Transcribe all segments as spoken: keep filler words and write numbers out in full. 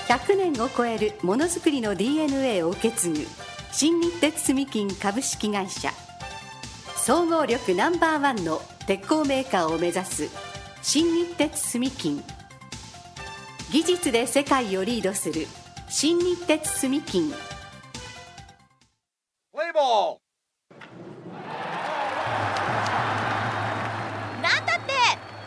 ひゃくねんを超えるものづくりの ディーエヌエー を受け継ぐ新日鉄住金株式会社、総合力ナンバーワンの鉄鋼メーカーを目指す新日鉄住金、技術で世界をリードする新日鉄住金。 プレイボール。 なんだって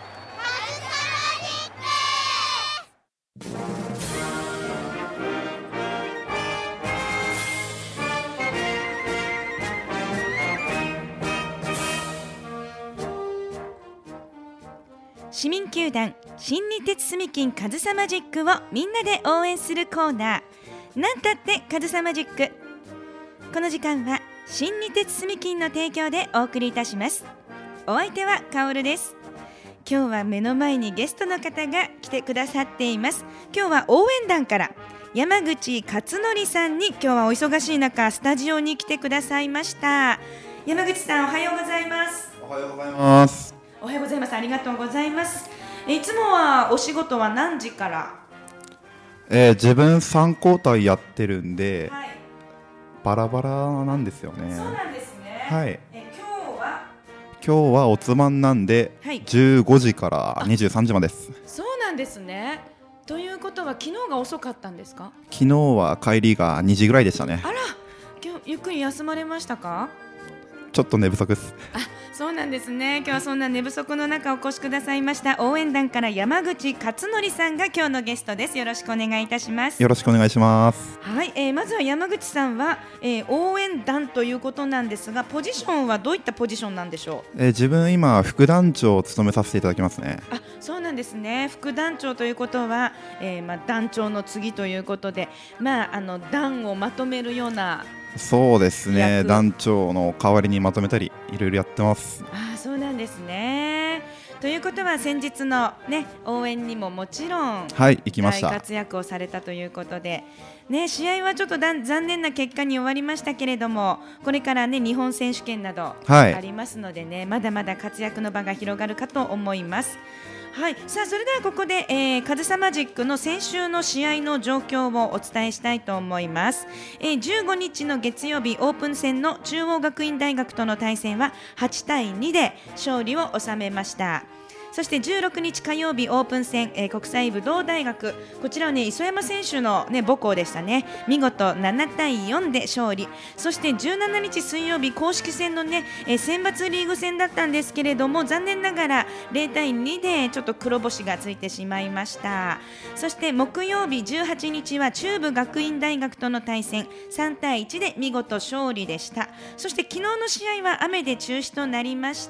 市民球団新日鉄住金カズサマジックをみんなで応援するコーナー、なんたってカズサマジック。この時間は新日鉄住金の提供でお送りいたします。お相手はカオルです。今日は目の前にゲストの方が来てくださっています。今日は応援団から山口勝則さんに今日はお忙しい中スタジオに来てくださいました。山口さん、おはようございます。 おはようございます。 おはようございます。ありがとうございます。いつもはお仕事は何時から？ えー、自分さん交代やってるんで、 はい、 バラバラなんですよね。 そうなんですね。 はい。 え今日は今日はおつまんなんで、はい、じゅうごじからにじゅうさんじまでです。 そうなんですね。ということは昨日が遅かったんですか？ 昨日は帰りがにじぐらいでしたね。 あら、今日ゆっくり休まれましたか？ ちょっと寝不足です。 あ、そうなんですね。今日はそんな寝不足の中お越しくださいました応援団から山口勝則さんが今日のゲストです。よろしくお願いいたします。 よろしくお願いします。 はい、えー、まずは山口さんは、えー、応援団ということなんですが、ポジションはどういったポジションなんでしょう？ えー、自分今副団長を務めさせていただきますね。 あ、そうなんですね。副団長ということは、えーまあ、団長の次ということで、まあ、あの団をまとめるような。 そうですね、団長の代わりにまとめたりいろいろやってます。 あ、そうなんですね。ということは先日の、ね、応援にももちろん、 はい、行きました。 大活躍をされたということで、ね、試合はちょっとだ残念な結果に終わりましたけれども、これから、ね、日本選手権などありますので、ね、はい、まだまだ活躍の場が広がるかと思います。はい、さあそれではここで、えー、カズサマジックの先週の試合の状況をお伝えしたいと思います。えー、じゅうごにちの月曜日オープン戦の中央学院大学との対戦ははちたいにで勝利を収めました。そしてじゅうろくにち火曜日オープン戦、えー、国際武道大学、こちらは、ね、磯山選手の、ね、母校でしたね。見事ななたいよんで勝利。そしてじゅうしちにち水曜日公式戦の、ね、えー、選抜リーグ戦だったんですけれども、残念ながらぜろたいにでちょっと黒星がついてしまいました。そして木曜日じゅうはちにちは中部学院大学との対戦、さんたいいちで見事勝利でした。そして昨日の試合は雨で中止となりました。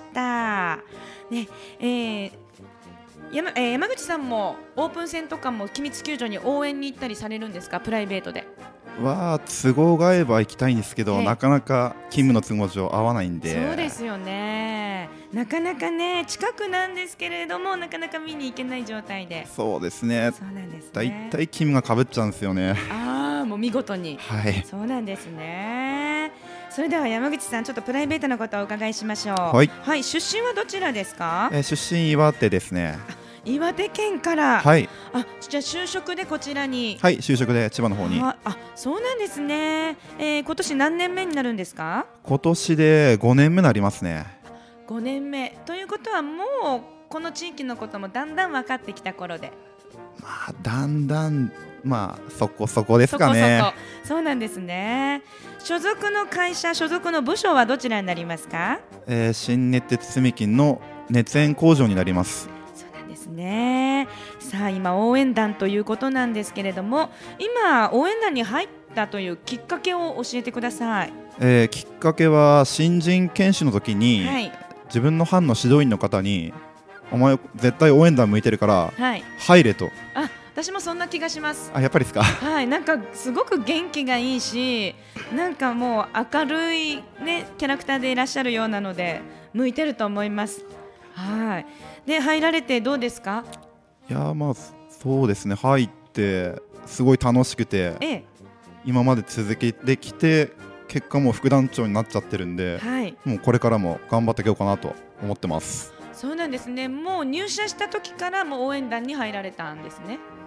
ねえー山, えー、山口さんもオープン戦とかも君津球場に応援に行ったりされるんですか？プライベートでは都合が合えば行きたいんですけど、なかなか勤務の都合上合わないんで。 そうですよね。なかなかね、近くなんですけれどもなかなか見に行けない状態で。 そうですね。 そうなんですね。 だいたい勤務がかぶっちゃうんですよね。 ああ、もう見事に。 はい。 そうなんですね。それでは山口さん、ちょっとプライベートなことをお伺いしましょう。 はい、 はい、出身はどちらですか？ えー、出身岩手ですね。 岩手県から。 はい。 あ、じゃあ就職でこちらに。 はい、就職で千葉の方に。 ああ、そうなんですね。えー、今年何年目になるんですか？ 今年でごねんめになりますね。 ごねんめということはもうこの地域のこともだんだん分かってきた頃で。 まあ、だんだん、まあ、そこそこですかね。 そこそこ。そうなんですね。所属の会社、所属の部署はどちらになりますか？ えー、新熱鉄住金の熱演工場になります。 ですね。さあ今応援団ということなんですけれども、今応援団に入ったというきっかけを教えてください。 えー、きっかけは新人研修の時に、はい、自分の班の指導員の方にお前絶対応援団向いてるから、はい、入れと。 あ、私もそんな気がします。 あ、やっぱりですか？ はい、なんかすごく元気がいいし、なんかもう明るい、ね、キャラクターでいらっしゃるようなので向いてると思います。はい。で入られてどうですか？ いや、まあそうですね、入ってすごい楽しくて、ええ、今まで続けてきて結果も副団長になっちゃってるんで、はい、もうこれからも頑張っていこうかなと思ってます。 そうなんですね。もう入社した時からもう応援団に入られたんですね。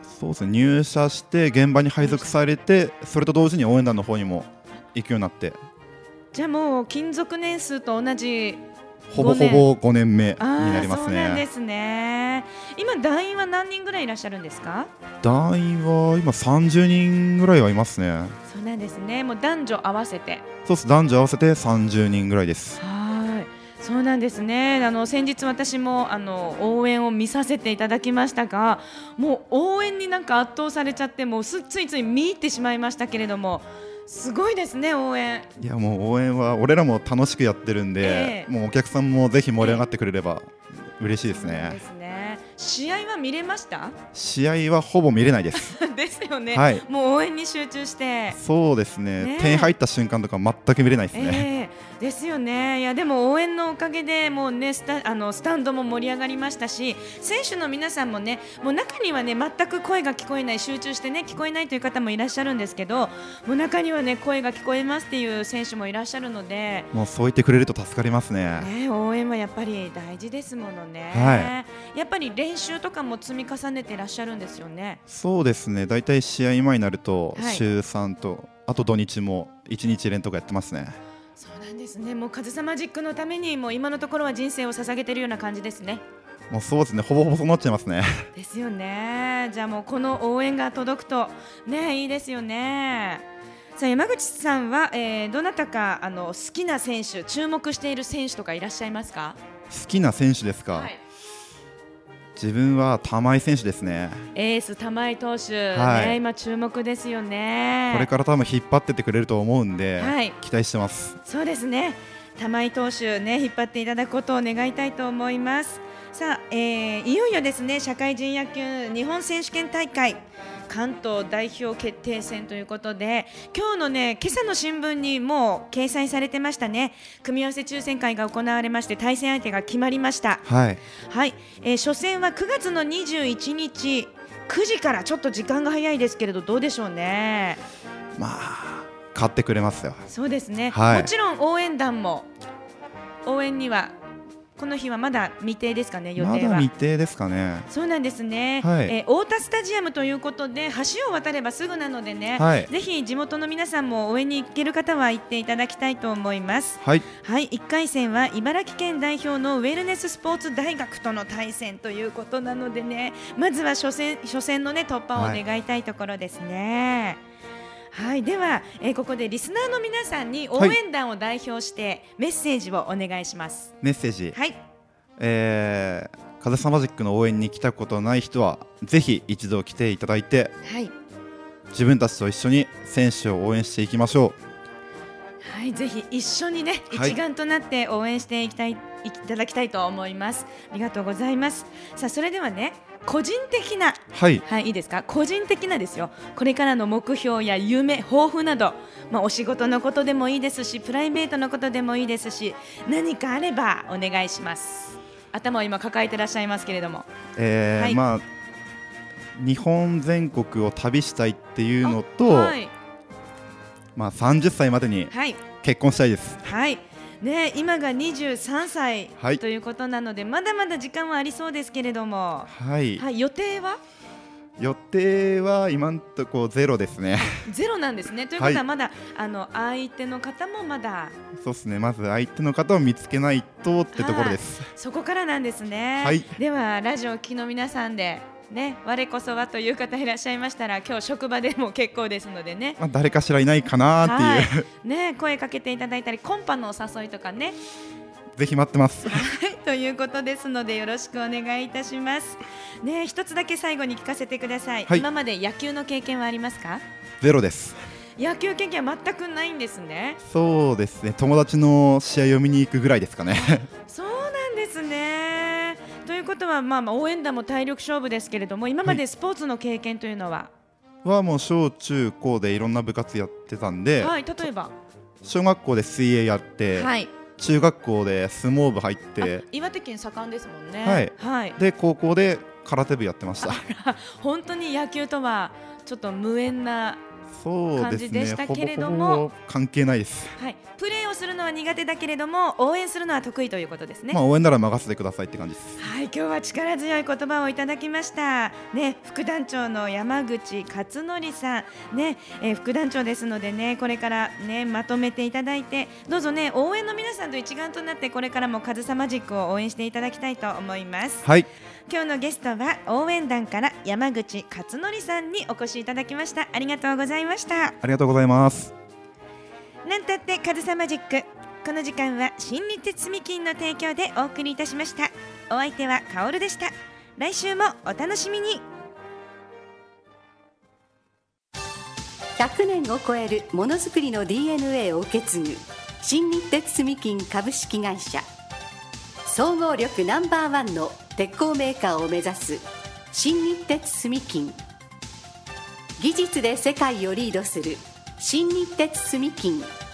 そうですね、入社して現場に配属されて、それと同時に応援団の方にも行くようになって。 じゃあもう勤続年数と同じほぼほぼごねんめになりますね。 そうなんですね。今団員は何人ぐらいいらっしゃるんですか？ 団員は今さんじゅうにんぐらいはいますね。 そうなんですね。もう男女合わせて。 そうです、男女合わせてさんじゅうにんぐらいです。 はい、そうなんですね。あの先日私もあの応援を見させていただきましたが、もう応援になんか圧倒されちゃって、もうついつい見入ってしまいましたけれども、すごいですね、応援。 いや、もう応援は俺らも楽しくやってるんで、えー、もうお客さんもぜひ盛り上がってくれれば嬉しいですね。 そうですね。試合は見れました？ 試合はほぼ見れないですですよね、 はい、 もう応援に集中して。 そうです ね, ね点入った瞬間とか全く見れないですね、 えー、ですよね。いやでも応援のおかげでもう、ね、スタ、あのスタンドも盛り上がりましたし、選手の皆さんもね、もう中にはね全く声が聞こえない、集中してね聞こえないという方もいらっしゃるんですけど、もう中にはね声が聞こえますっていう選手もいらっしゃるので、 もうそう言ってくれると助かりますね。 ね、応援はやっぱり大事ですものね、 はい、 やっぱり練習とかも積み重ねていらっしゃるんですよね。 そうですね、だいたい試合前になると週さんと、はい、あと土日もいちにち連とかやってますね。 そうなんですね。もうカズサマジックのためにもう今のところは人生を捧げているような感じですね。 もうそうですね、ほぼほぼそうなっちゃいますね。 ですよね。じゃあもうこの応援が届くとね、いいですよね。さあ山口さんは、えー、どなたかあの好きな選手、注目している選手とかいらっしゃいますか？ 好きな選手ですか、はい、自分は玉井選手ですね。 エース玉井投手、 はい、 ね、今注目ですよね。 これから多分引っ張ってってくれると思うんで、はい、期待してます。 そうですね、玉井投手、ね、引っ張っていただくことを願いたいと思います。さあ、えー、いよいよですね、社会人野球日本選手権大会関東代表決定戦ということで、今日のね今朝の新聞にもう掲載されてましたね。組み合わせ抽選会が行われまして対戦相手が決まりました。 はい、 はい、えー、初戦はくがつのにじゅういちにちくじから、ちょっと時間が早いですけれどどうでしょうね。 まあ勝ってくれますよ。 そうですね、 はい、 もちろん応援団も応援にはこの日はまだ未定ですかね、予定は。 まだ未定ですかね。 そうなんですね、 はい、 えー、太田スタジアムということで橋を渡ればすぐなのでね、はい、ぜひ地元の皆さんも応援に行ける方は行っていただきたいと思います。 はい、 はい、いっかい戦は茨城県代表のウェルネススポーツ大学との対戦ということなのでね、まずは初戦、初戦の、ね、突破を願いたいところですね。はいはい、では、えー、ここでリスナーの皆さんに応援団を代表してメッセージをお願いします。 メッセージ、 はい、 えー、カズサマジックの応援に来たことない人はぜひ一度来ていただいて、はい、自分たちと一緒に選手を応援していきましょう。はい、ぜひ一緒にね、はい、一丸となって応援していきたい、いただきたいと思います。ありがとうございます。さあ、それではね、個人的な、 はい、 はい、いいですか、個人的なですよ、これからの目標や夢、抱負など、まあ、お仕事のことでもいいですし、プライベートのことでもいいですし、何かあればお願いします。頭を今抱えていらっしゃいますけれども、 えーはい、まあ、日本全国を旅したいっていうのと、はい、まあ、さんじゅっさいまでに結婚したいです。 はい、ね、今がにじゅうさんさい、 はい、 ということなのでまだまだ時間はありそうですけれども、 はいはい、予定は予定は今のところゼロですね。 ゼロなんですね。ということはまだ、はい、あの相手の方もまだ、 そうですね、まず相手の方を見つけないとってところです。 そこからなんですね。 はい、 ではラジオを聴きの皆さんでね、我こそはという方いらっしゃいましたら、今日職場でも結構ですのでね、 まあ、誰かしらいないかなっていう、はい、 ね、声かけていただいたり、コンパのお誘いとかね、 ぜひ待ってます。 はい、ということですのでよろしくお願いいたします。ね、一つだけ最後に聞かせてください。はい、今まで野球の経験はありますか？ ゼロです。 野球経験は全くないんですね。 そうですね、友達の試合を見に行くぐらいですかね。 そうなんですね。ということは、まあ、まあ応援団も体力勝負ですけれども、今までスポーツの経験というのは、 はい、はもう小中高でいろんな部活やってたんで、 はい、例えば小学校で水泳やって、はい、中学校で相撲部入って、 岩手県盛んですもんね。 はい、はい、で高校で空手部やってました。 本当に野球とはちょっと無縁な感じでしたけれども、ね、 ほぼほぼ関係ないです、 はい、プレーをするのは苦手だけれども応援するのは得意ということですね。 まあ、応援なら任せてくださいって感じです。 はい、今日は力強い言葉をいただきました、ね、副団長の山口勝則さん、ねえー、副団長ですのでねこれから、ね、まとめていただいてどうぞ、ね、応援の皆さんと一丸となってこれからもカズサマジックを応援していただきたいと思います。 はい、 今日のゲストは応援団から山口勝則さんにお越しいただきました。ありがとうございました。 ありがとうございます。 なんたってカズサマジック、この時間は新日鉄住金の提供でお送りいたしました。お相手はカオルでした。来週もお楽しみに。 ひゃくねんを超えるものづくりの ディーエヌエー を受け継ぐ新日鉄住金株式会社、総合力ナンバーワンの鉄鋼メーカーを目指す新日鉄住金、技術で世界をリードする新日鉄住金